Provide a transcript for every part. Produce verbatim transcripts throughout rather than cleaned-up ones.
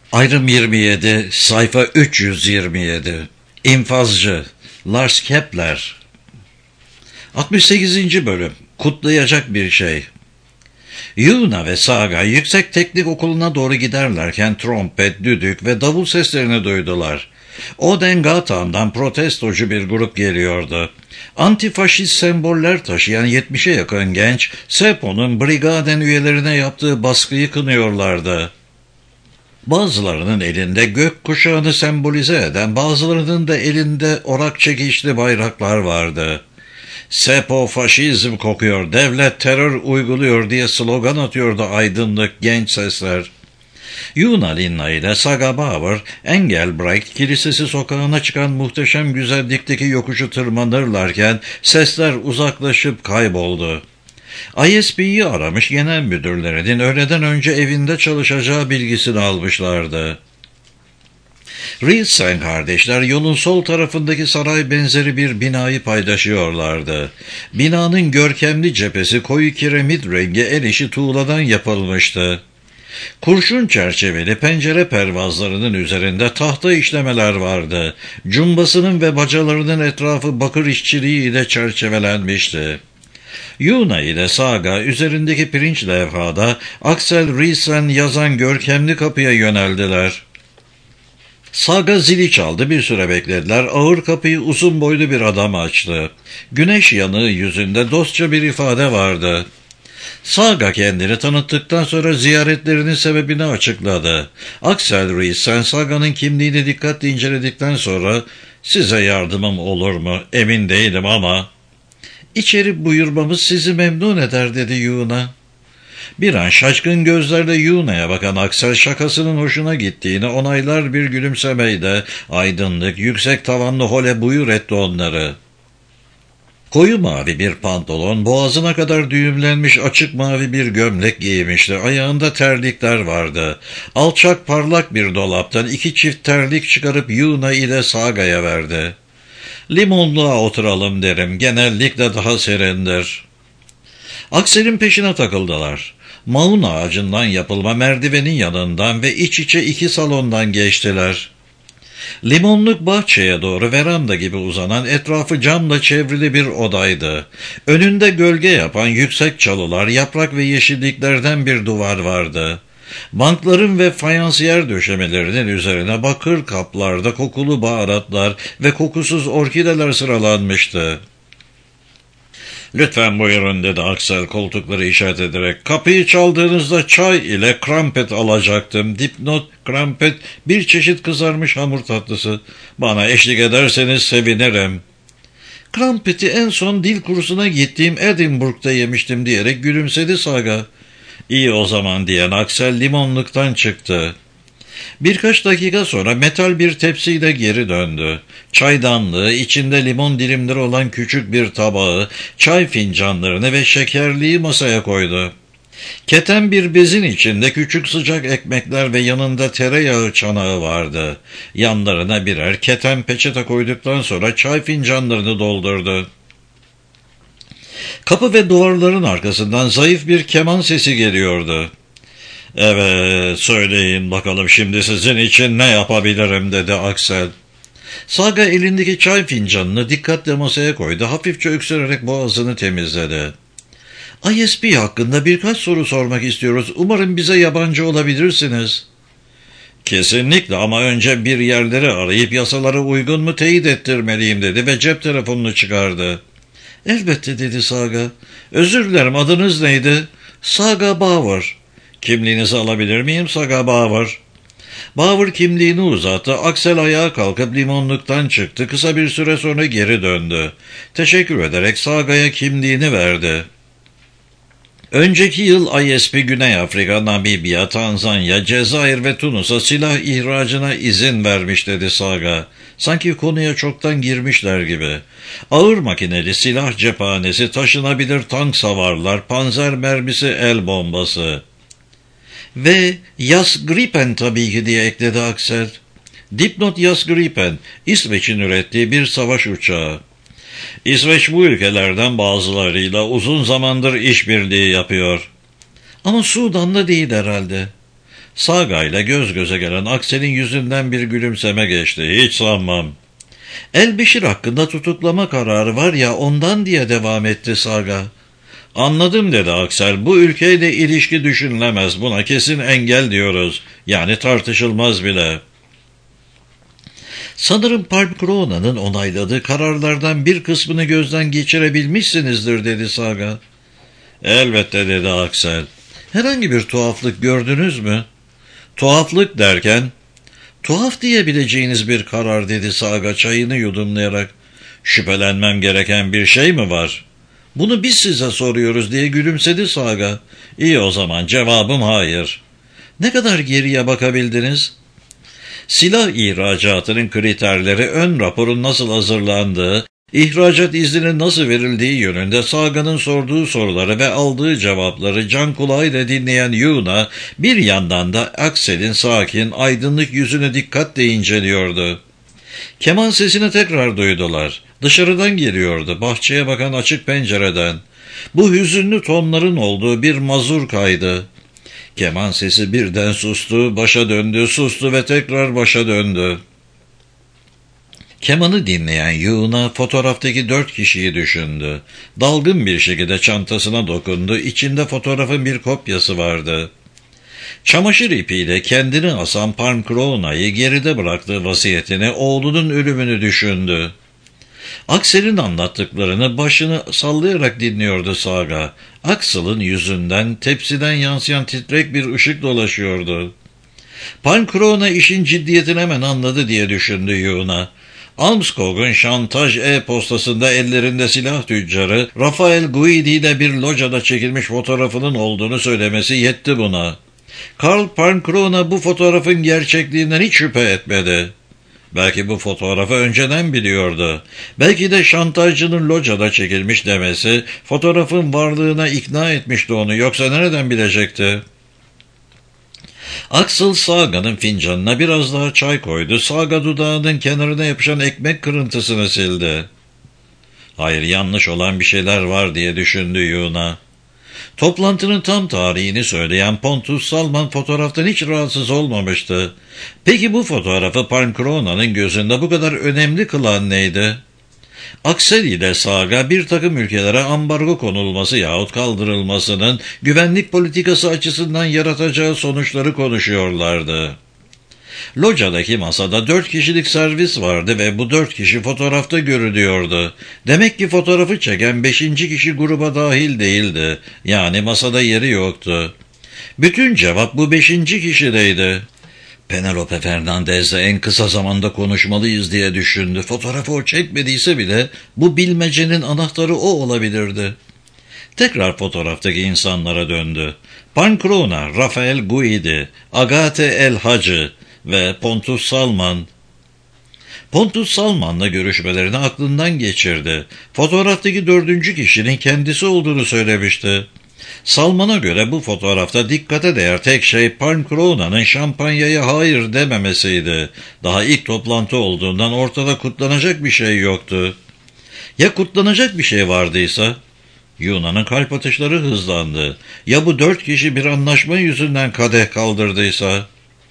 Ayrım yirmi yedi, sayfa üç yüz yirmi yedi. İnfazcı, Lars Kepler. altmış sekizinci bölüm. Kutlayacak bir şey. Yuna ve Saga yüksek teknik okuluna doğru giderlerken trompet, düdük ve davul seslerini duydular. Odengatan'dan protestocu bir grup geliyordu. Antifaşist semboller taşıyan yetmişe yakın genç, Sepo'nun brigaden üyelerine yaptığı baskıyı kınıyorlardı. Bazılarının elinde gök kuşağını sembolize eden, bazılarının da elinde orak çekişli bayraklar vardı. Sepo faşizm kokuyor, devlet terör uyguluyor diye slogan atıyordu aydınlık genç sesler. Yuna Linna ile Saga Bauer, Engelbrecht Kilisesi sokağına çıkan muhteşem güzellikteki yokuşu tırmanırlarken sesler uzaklaşıp kayboldu. I S B'yi aramış, genel müdürlerinin öğleden önce evinde çalışacağı bilgisini almışlardı. Rielsen kardeşler yolun sol tarafındaki saray benzeri bir binayı paylaşıyorlardı. Binanın görkemli cephesi koyu kiremit rengi el işi tuğladan yapılmıştı. Kurşun çerçeveli pencere pervazlarının üzerinde tahta işlemeler vardı. Cumbasının ve bacalarının etrafı bakır işçiliği ile çerçevelenmişti. Yuna ile Saga üzerindeki pirinç levhada Axel Rielsen yazan görkemli kapıya yöneldiler. Saga zili çaldı, bir süre beklediler. Ağır kapıyı uzun boylu bir adam açtı. Güneş yanığı yüzünde dostça bir ifade vardı. Saga kendini tanıttıktan sonra ziyaretlerinin sebebini açıkladı. Axel Rielsen Saga'nın kimliğini dikkatle inceledikten sonra "Size yardımım olur mu? Emin değilim ama..." "İçeri buyurmamız sizi memnun eder," dedi Yuna. Bir an şaşkın gözlerle Yuna'ya bakan Axel şakasının hoşuna gittiğini onaylar bir gülümsemeyle aydınlık, yüksek tavanlı hole buyur etti onları. Koyu mavi bir pantolon, boğazına kadar düğümlenmiş açık mavi bir gömlek giymişti. Ayağında terlikler vardı. Alçak parlak bir dolaptan iki çift terlik çıkarıp Yuna ile Saga'ya verdi. "Limonluğa oturalım," derim. "Genellikle daha serindir." Aksel'in peşine takıldılar. Maun ağacından yapılma merdivenin yanından ve iç içe iki salondan geçtiler. Limonluk bahçeye doğru veranda gibi uzanan, etrafı camla çevrili bir odaydı. Önünde gölge yapan yüksek çalılar, yaprak ve yeşilliklerden bir duvar vardı. Bankların ve fayansiyer döşemelerinin üzerine bakır kaplarda kokulu baharatlar ve kokusuz orkideler sıralanmıştı. "Lütfen buyurun," dedi Axel koltukları işaret ederek. "Kapıyı çaldığınızda çay ile krampet alacaktım." Dipnot, krampet bir çeşit kızarmış hamur tatlısı. "Bana eşlik ederseniz sevinirim." "Krampeti en son dil kursuna gittiğim Edinburgh'da yemiştim," diyerek gülümsedi Saga. "İyi o zaman," diyen Axel limonluktan çıktı. Birkaç dakika sonra metal bir tepsiyle geri döndü. Çaydanlığı, içinde limon dilimleri olan küçük bir tabağı, çay fincanlarını ve şekerliği masaya koydu. Keten bir bezin içinde küçük sıcak ekmekler ve yanında tereyağı çanağı vardı. Yanlarına birer keten peçete koyduktan sonra çay fincanlarını doldurdu. Kapı ve duvarların arkasından zayıf bir keman sesi geliyordu. "Evet, söyleyin bakalım şimdi sizin için ne yapabilirim," dedi Axel. Saga elindeki çay fincanını dikkatle masaya koydu. Hafifçe öksürerek boğazını temizledi. "I S B hakkında birkaç soru sormak istiyoruz. Umarım bize yabancı olabilirsiniz." "Kesinlikle, ama önce bir yerleri arayıp yasalara uygun mu teyit ettirmeliyim," dedi ve cep telefonunu çıkardı. "Elbette," dedi Saga. "Özür dilerim, adınız neydi?" "Saga Bauer." "Kimliğinizi alabilir miyim, Saga Bauer?" Bauer kimliğini uzattı. Axel ayağa kalkıp limonluktan çıktı. Kısa bir süre sonra geri döndü. Teşekkür ederek Saga'ya kimliğini verdi. Önceki yıl I S P Güney Afrika, Namibya, Tanzanya, Cezayir ve Tunus'a silah ihracına izin vermiş, dedi Saga. Sanki konuya çoktan girmişler gibi. Ağır makineli silah cephanesi, taşınabilir tank savarlar, panzer mermisi, el bombası. "Ve Yas Gripen tabii ki," diye ekledi Axel. Dipnot Yas Gripen, İsveç'in ürettiği bir savaş uçağı. İsveç bu ülkelerden bazılarıyla uzun zamandır işbirliği yapıyor. "Ama Sudan'da değil herhalde." Saga ile göz göze gelen Aksel'in yüzünden bir gülümseme geçti. Hiç sanmam. Elbeşir hakkında tutuklama kararı var ya, ondan diye devam etti Saga. Anladım dedi Aksel. Bu ülkeyle ilişki düşünülemez. Buna kesin engel diyoruz. Yani tartışılmaz bile. Sanırım Park Krona'nın onayladığı kararlardan bir kısmını gözden geçirebilmişsinizdir dedi Saga. Elbette dedi Aksel. Herhangi bir tuhaflık gördünüz mü? Tuhaflık derken? Tuhaf diyebileceğiniz bir karar dedi Saga çayını yudumlayarak. Şüphelenmem gereken bir şey mi var? Bunu biz size soruyoruz diye gülümsedi Saga. İyi o zaman cevabım hayır. Ne kadar geriye bakabildiniz? Silah ihracatının kriterleri, ön raporun nasıl hazırlandığı, ihracat izninin nasıl verildiği yönünde Saga'nın sorduğu soruları ve aldığı cevapları can kulağıyla dinleyen Yuna, bir yandan da Aksel'in sakin, aydınlık yüzünü dikkatle inceliyordu. Keman sesini tekrar duydular. Dışarıdan geliyordu, bahçeye bakan açık pencereden. Bu hüzünlü tonların olduğu bir mazurkaydı. Keman sesi birden sustu, başa döndü, sustu ve tekrar başa döndü. Kemanı dinleyen Yuna fotoğraftaki dört kişiyi düşündü. Dalgın bir şekilde çantasına dokundu, içinde fotoğrafın bir kopyası vardı. Çamaşır ipiyle kendini asan Pankrona'yı geride bıraktığı vasiyetini, oğlunun ölümünü düşündü. Aksel'in anlattıklarını başını sallayarak dinliyordu Saga. Aksel'in yüzünden tepsiden yansıyan titrek bir ışık dolaşıyordu. Pankrona işin ciddiyetini hemen anladı diye düşündü Yuna. Armskog'un şantaj e-postasında ellerinde silah tüccarı Rafael Guidi ile bir locada çekilmiş fotoğrafının olduğunu söylemesi yetti buna. Karl Pankrona bu fotoğrafın gerçekliğinden hiç şüphe etmedi. Belki bu fotoğrafı önceden biliyordu. Belki de şantajcının locada çekilmiş demesi fotoğrafın varlığına ikna etmişti onu. Yoksa nereden bilecekti? Aksel Saga'nın fincanına biraz daha çay koydu. Saga dudağının kenarına yapışan ekmek kırıntısını sildi. Hayır, yanlış olan bir şeyler var diye düşündü Yuna. Toplantının tam tarihini söyleyen Pontus Salman fotoğraftan hiç rahatsız olmamıştı. Peki bu fotoğrafı Pankrona'nın gözünde bu kadar önemli kılan neydi? Aksel ile Saga bir takım ülkelere ambargo konulması yahut kaldırılmasının güvenlik politikası açısından yaratacağı sonuçları konuşuyorlardı. Locadaki masada dört kişilik servis vardı ve bu dört kişi fotoğrafta görülüyordu. Demek ki fotoğrafı çeken beşinci kişi gruba dahil değildi. Yani masada yeri yoktu. Bütün cevap bu beşinci kişideydi. Penelope Fernandez'le en kısa zamanda konuşmalıyız diye düşündü. Fotoğrafı o çekmediyse bile bu bilmecenin anahtarı o olabilirdi. Tekrar fotoğraftaki insanlara döndü. Pankrona, Rafael Guidi, Agate El Hacı ve Pontus Salman. Pontus Salman'la görüşmelerini aklından geçirdi. Fotoğraftaki dördüncü kişinin kendisi olduğunu söylemişti. Salman'a göre bu fotoğrafta dikkate değer tek şey Pankrona'nın şampanyaya hayır dememesiydi. Daha ilk toplantı olduğundan ortada kutlanacak bir şey yoktu. Ya kutlanacak bir şey vardıysa? Yuna'nın kalp atışları hızlandı. Ya bu dört kişi bir anlaşma yüzünden kadeh kaldırdıysa?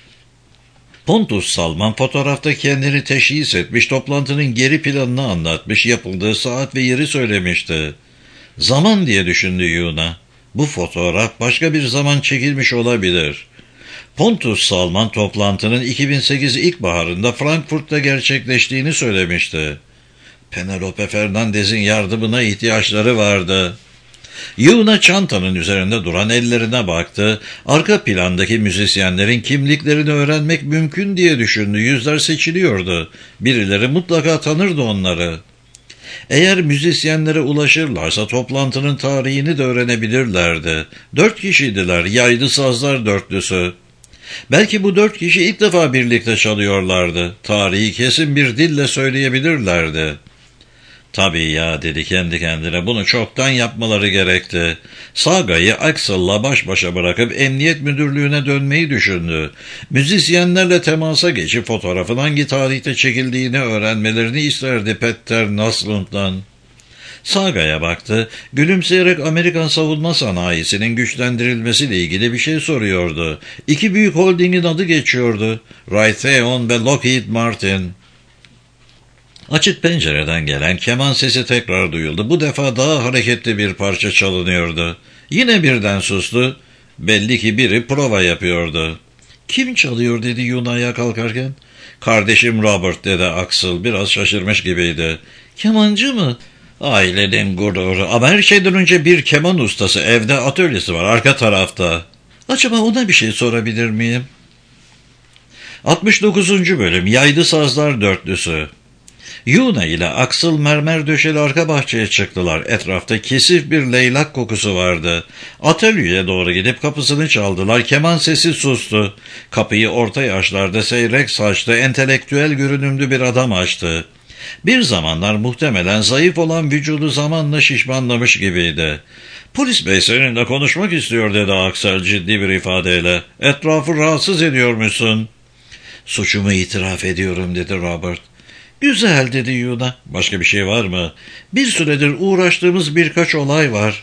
Pontus Salman fotoğrafta kendini teşhis etmiş, toplantının geri planını anlatmış, yapıldığı saat ve yeri söylemişti. Zaman diye düşündü Yuna. Bu fotoğraf başka bir zaman çekilmiş olabilir. Pontus Salman toplantının iki bin sekiz ilkbaharında Frankfurt'ta gerçekleştiğini söylemişti. Penelope Fernandez'in yardımına ihtiyaçları vardı. Yuna çantanın üzerinde duran ellerine baktı. Arka plandaki müzisyenlerin kimliklerini öğrenmek mümkün diye düşündü. Yüzler seçiliyordu. Birileri mutlaka tanırdı onları. Eğer müzisyenlere ulaşırlarsa toplantının tarihini de öğrenebilirlerdi. Dört kişiydiler, yaylı sazlar dörtlüsü. Belki bu dört kişi ilk defa birlikte çalıyorlardı. Tarihi kesin bir dille söyleyebilirlerdi. Tabii ya dedi kendi kendine, bunu çoktan yapmaları gerekti. Saga'yı Aksel'la baş başa bırakıp emniyet müdürlüğüne dönmeyi düşündü. Müzisyenlerle temasa geçip fotoğrafın hangi tarihte çekildiğini öğrenmelerini isterdi Petter Naslund'dan. Saga'ya baktı, gülümseyerek Amerikan savunma sanayisinin güçlendirilmesiyle ilgili bir şey soruyordu. İki büyük holdingin adı geçiyordu. Raytheon ve Lockheed Martin. Açık pencereden gelen keman sesi tekrar duyuldu. Bu defa daha hareketli bir parça çalınıyordu. Yine birden sustu. Belli ki biri prova yapıyordu. Kim çalıyor dedi Yuna ayağa kalkarken. Kardeşim Robert dedi Axel, biraz şaşırmış gibiydi. Kemancı mı? Ailenin gururu. Ama her şeyden önce bir keman ustası, evde atölyesi var arka tarafta. Acaba ona bir şey sorabilir miyim? altmış dokuzuncu bölüm Yaylı Sazlar Dörtlüsü. Yuna ile Axel mermer döşeli arka bahçeye çıktılar. Etrafta kesif bir leylak kokusu vardı. Atölyeye doğru gidip kapısını çaldılar. Keman sesi sustu. Kapıyı orta yaşlarda seyrek saçlı, entelektüel görünümlü bir adam açtı. Bir zamanlar muhtemelen zayıf olan vücudu zamanla şişmanlamış gibiydi. "Polis bey seninle konuşmak istiyor" dedi Axel ciddi bir ifadeyle. "Etrafı rahatsız ediyormuşsun." "Suçumu itiraf ediyorum" dedi Robert. "Güzel" dedi Yuna. "Başka bir şey var mı?" "Bir süredir uğraştığımız birkaç olay var."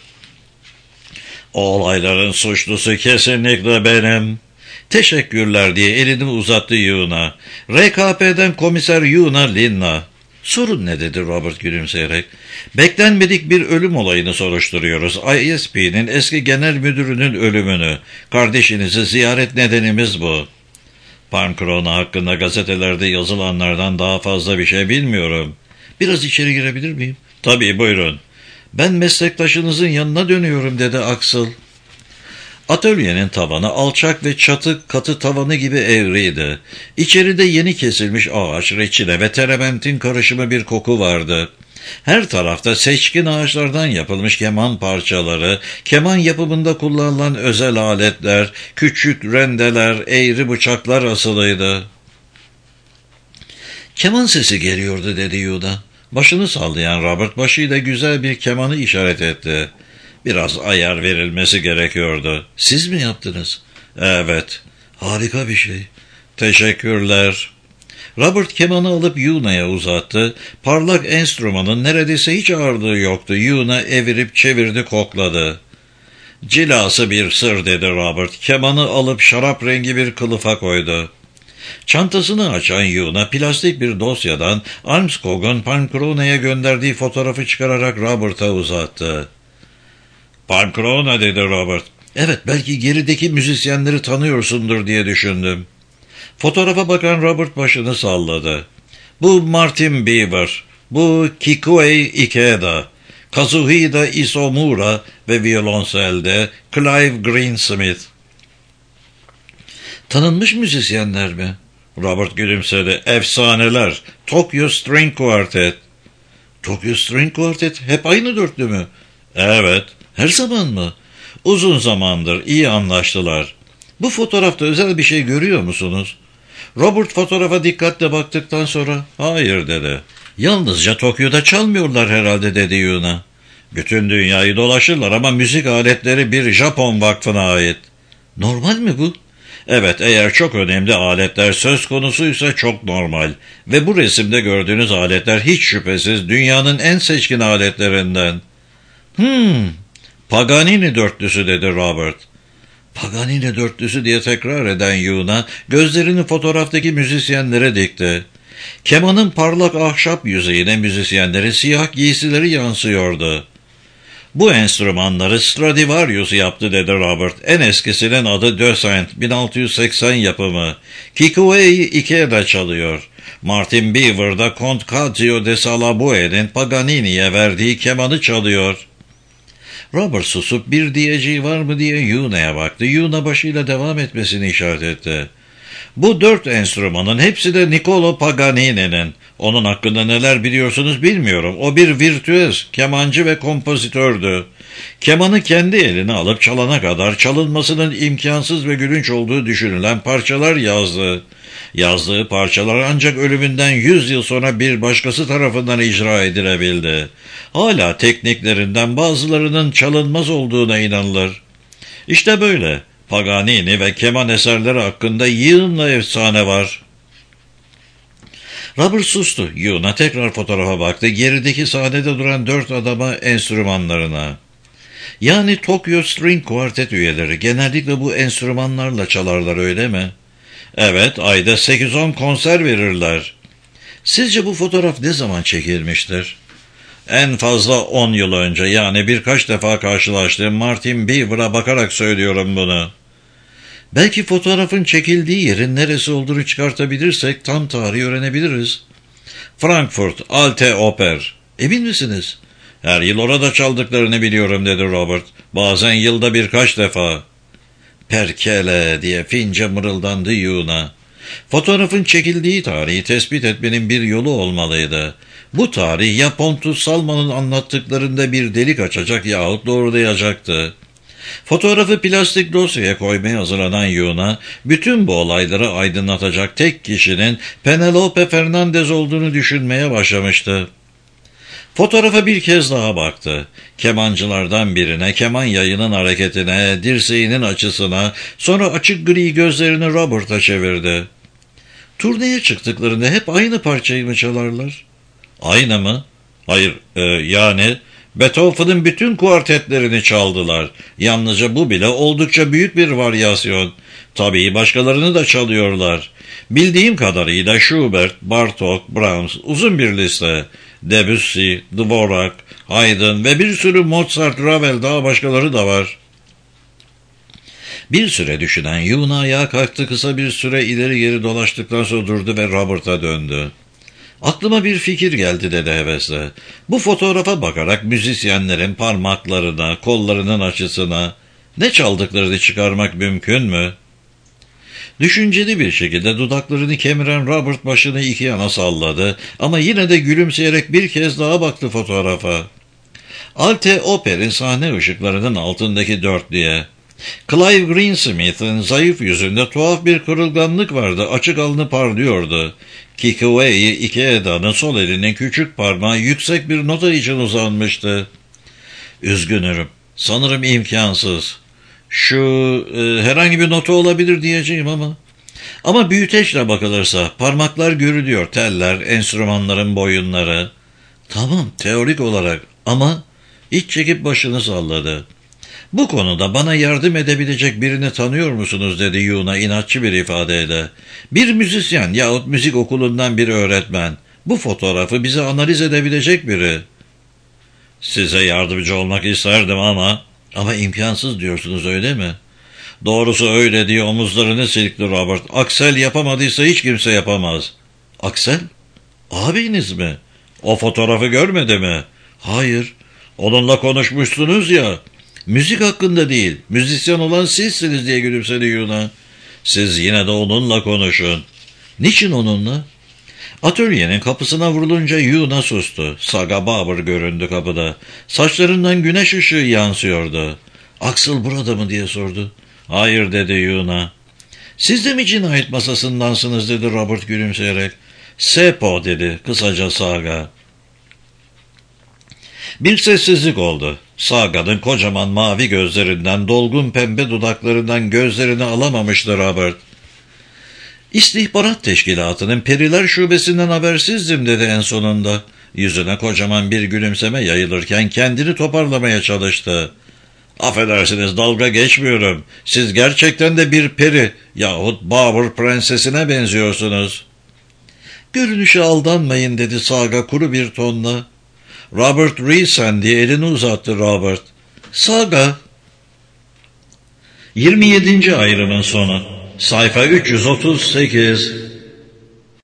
"O olayların suçlusu kesinlikle benim." "Teşekkürler" diye elini uzattı Yuna. "R K P'den komiser Yuna Linna." "Sorun ne?" dedi Robert gülümseyerek. "Beklenmedik bir ölüm olayını soruşturuyoruz. I S P'nin eski genel müdürünün ölümünü. Kardeşinizi ziyaret nedenimiz bu." "Pancrona hakkında gazetelerde yazılanlardan daha fazla bir şey bilmiyorum." "Biraz içeri girebilir miyim?" "Tabii, buyurun." "Ben meslektaşınızın yanına dönüyorum" dedi Axel. Atölyenin tavanı alçak ve çatı katı tavanı gibi eğriydi. İçeride yeni kesilmiş ağaç, reçine ve terebentin karışımı bir koku vardı. Her tarafta seçkin ağaçlardan yapılmış keman parçaları, keman yapımında kullanılan özel aletler, küçük rendeler, eğri bıçaklar asılıydı. "Keman sesi geliyordu" dedi Yuna. Başını sallayan Robert başıyla güzel bir kemanı işaret etti. "Biraz ayar verilmesi gerekiyordu." "Siz mi yaptınız?" "Evet." "Harika bir şey." "Teşekkürler." Robert kemanı alıp Yuna'ya uzattı. Parlak enstrümanın neredeyse hiç ağırlığı yoktu. Yuna evirip çevirdi, kokladı. "Cilası bir sır" dedi Robert. Kemanı alıp şarap rengi bir kılıfa koydu. Çantasını açan Yuna plastik bir dosyadan Armstrong'un Pancrona'ya gönderdiği fotoğrafı çıkararak Robert'a uzattı. "Pancrona" dedi Robert. "Evet, belki gerideki müzisyenleri tanıyorsundur diye düşündüm." Fotoğrafa bakan Robert başını salladı. "Bu Martin Beaver, bu Kikuei Ikeda, Kazuhida Isomura ve violonselde Clive Greensmith." "Tanınmış müzisyenler mi?" Robert gülümsedi. "Efsaneler. Tokyo String Quartet." "Tokyo String Quartet hep aynı dörtlü mü?" "Evet." "Her zaman mı?" "Uzun zamandır. İyi anlaştılar." "Bu fotoğrafta özel bir şey görüyor musunuz?" Robert fotoğrafa dikkatle baktıktan sonra "Hayır" dedi. "Yalnızca Tokyo'da çalmıyorlar herhalde" dedi Yuna. "Bütün dünyayı dolaşırlar ama müzik aletleri bir Japon vakfına ait." "Normal mi bu?" "Evet, eğer çok önemli aletler söz konusuysa çok normal. Ve bu resimde gördüğünüz aletler hiç şüphesiz dünyanın en seçkin aletlerinden." Hmm, "Paganini dörtlüsü" dedi Robert. "Paganini dörtlüsü" diye tekrar eden Yuna gözlerini fotoğraftaki müzisyenlere dikti. Kemanın parlak ahşap yüzeyine müzisyenlerin siyah giysileri yansıyordu. "Bu enstrümanları Stradivarius yaptı" dedi Robert. "En eskisinin adı Dösent, bin altı yüz seksen yapımı. Kikuei Ikeda çalıyor. Martin Beaver da Count Cazio de Salabue'nin Paganini'ye verdiği kemanı çalıyor." Robert susup bir diyeceği var mı diye Yuna'ya baktı. Yuna başıyla devam etmesini işaret etti. "Bu dört enstrümanın hepsi de Niccolo Paganini'nin. Onun hakkında neler biliyorsunuz bilmiyorum. O bir virtüöz, kemancı ve kompozitördü. Kemanı kendi eline alıp çalana kadar çalınmasının imkansız ve gülünç olduğu düşünülen parçalar yazdı. Yazdığı parçalar ancak ölümünden yüz yıl sonra bir başkası tarafından icra edilebildi. Hala tekniklerinden bazılarının çalınmaz olduğuna inanılır. İşte böyle. Paganini ve keman eserleri hakkında yığınla efsane var." Robert sustu. Yuna tekrar fotoğrafa baktı. Gerideki sahnede duran dört adama, enstrümanlarına. Yani Tokyo String Quartet üyeleri genellikle bu enstrümanlarla çalarlar, öyle mi? Evet, ayda sekiz on konser verirler. Sizce bu fotoğraf ne zaman çekilmiştir? En fazla on yıl önce, yani birkaç defa karşılaştığım Martin Beaver'a bakarak söylüyorum bunu. Belki fotoğrafın çekildiği yerin neresi olduğunu çıkartabilirsek tam tarihi öğrenebiliriz. Frankfurt, Alte Oper. Emin misiniz? Her yıl orada çaldıklarını biliyorum, dedi Robert. Bazen yılda birkaç defa. Perkele diye fince mırıldandı Yuna. Fotoğrafın çekildiği tarihi tespit etmenin bir yolu olmalıydı. Bu tarih ya Pontus Salman'ın anlattıklarında bir delik açacak yahut doğrulayacaktı. Fotoğrafı plastik dosyaya koymaya hazırlanan Yuna, bütün bu olayları aydınlatacak tek kişinin Penelope Fernandez olduğunu düşünmeye başlamıştı. Fotoğrafa bir kez daha baktı. Kemancılardan birine, keman yayının hareketine, dirseğinin açısına, sonra açık gri gözlerini Robert'a çevirdi. Turneye çıktıklarında hep aynı parçayı mı çalarlar? Aynı mı? Hayır, e, yani Beethoven'ın bütün kuartetlerini çaldılar. Yalnızca bu bile oldukça büyük bir varyasyon. Tabii başkalarını da çalıyorlar. Bildiğim kadarıyla Schubert, Bartok, Brahms, uzun bir liste. Debussy, Dvorak, Haydn ve bir sürü Mozart, Ravel, daha başkaları da var. Bir süre düşünen Yuna ayağa kalktı, kısa bir süre ileri geri dolaştıktan sonra durdu ve Robert'a döndü. Aklıma bir fikir geldi, dedi hevesle. Bu fotoğrafa bakarak müzisyenlerin parmaklarına, kollarının açısına ne çaldıklarını çıkarmak mümkün mü? Düşünceli bir şekilde dudaklarını kemiren Robert başını iki yana salladı ama yine de gülümseyerek bir kez daha baktı fotoğrafa. Alte Oper'in sahne ışıklarının altındaki dörtlüye. Clive Greensmith'in zayıf yüzünde tuhaf bir kırılganlık vardı, açık alnı parlıyordu. Kikuei Ikeeda'nın sol elinin küçük parmağı yüksek bir nota için uzanmıştı. Üzgünüm, sanırım imkansız. Şu e, herhangi bir nota olabilir diyeceğim ama. Ama büyüteçle bakılırsa parmaklar görülüyor, teller, enstrümanların boyunları. Tamam, teorik olarak, ama iç çekip başını salladı. Bu konuda bana yardım edebilecek birini tanıyor musunuz, dedi Yuna inatçı bir ifadeyle. Bir müzisyen yahut müzik okulundan bir öğretmen. Bu fotoğrafı bize analiz edebilecek biri. Size yardımcı olmak isterdim ama... Ama imkansız diyorsunuz, öyle mi? Doğrusu öyle, diye omuzlarını silkti Robert. Aksel yapamadıysa hiç kimse yapamaz. Aksel? Abiniz mi? O fotoğrafı görmedi mi? Hayır. Onunla konuşmuşsunuz ya. Müzik hakkında değil, müzisyen olan sizsiniz, diye gülümsedi Yuna. Siz yine de onunla konuşun. Niçin onunla? Atölyenin kapısına vurulunca Yuna sustu. Saga Bauer göründü kapıda. Saçlarından güneş ışığı yansıyordu. Axel burada mı, diye sordu. Hayır, dedi Yuna. Siz de mi cinayet masasındansınız, dedi Robert gülümseyerek. Sepo, dedi kısaca Saga. Bir sessizlik oldu. Saga'nın kocaman mavi gözlerinden, dolgun pembe dudaklarından gözlerini alamamıştı Robert. İstihbarat teşkilatının Periler Şubesi'nden habersizdim, dedi en sonunda. Yüzüne kocaman bir gülümseme yayılırken kendini toparlamaya çalıştı. Affedersiniz, dalga geçmiyorum. Siz gerçekten de bir peri yahut Bauer prensesine benziyorsunuz. Görünüşe aldanmayın, dedi Saga kuru bir tonla. Robert Reesen diye elini uzattı Robert. Saga. yirmi yedinci ayrımın sonu. Sayfa üç yüz otuz sekiz.